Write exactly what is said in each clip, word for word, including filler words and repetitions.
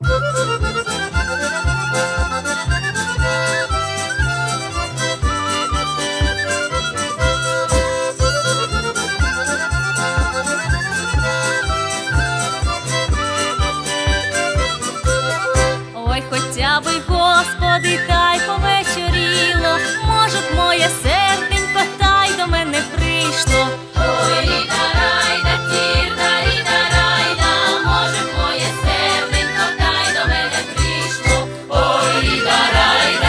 Ой, хоча би, Господи, та й повечоріло, може б моє серденько та й до мене прийшло. Ой, ріда-райда, тір-да-ріда-райда, може б моє серденько та й до мене прийшло. Ой, ріда-райда,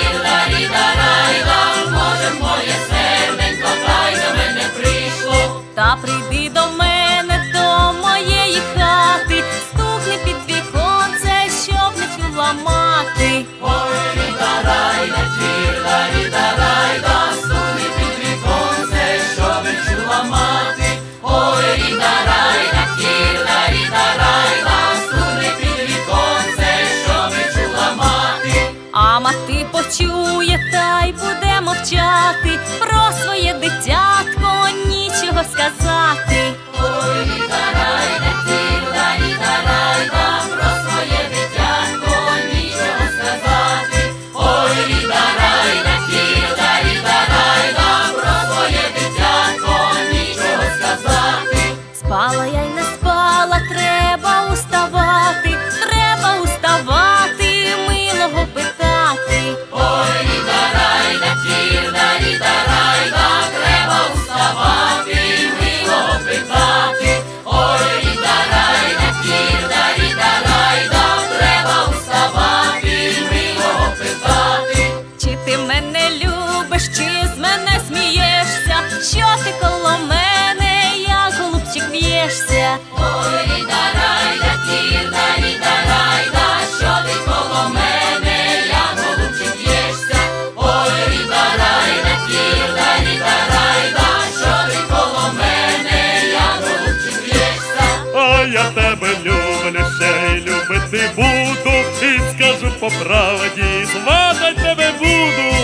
тір-да-ріда-райда, може б моє серденько та й до мене прийшло. Та прийди до мене, до моєї хати, стукни під віконце, щоб не чула мати. Ой, ріда-райда, тір-да-ріда-райда, стукни під віконце, щоб не чула мати. Ой, ріда-райда, тір-да-ріда-райда, стукни під віконце, щоб не чула мати. А мати почує та й буде мовчати, про своє дитятко нічого сказати. Ой, ріда-райда, тір-да-ріда-райда, про своє дитятко нічого сказати. Ой, ріда-райда, тір-да-ріда-райда, про своє дитятко нічого сказати. Спала я й не спала, треба уставати, треба уставати, милого питати. Ой, ріда-райда, тір-да-ріда-райда, треба уставати, милого питати. Ой, ріда-райда, тір-да-ріда-райда, треба уставати, милого питати. Чи ти мене любиш, чи з мене смієшся, що ти коло мене, як голубчик в'єшся? Ой, ріда-райда, тір-да-ріда-райда, що ти коло мене, як голубчик в'єшся. Ой, ріда-райда, тір-да-ріда-райда, що ти коло мене, як голубчик в'єшся. А я тебе люблю, ще й любити буду, і скажу по правді, сватать тебе буду.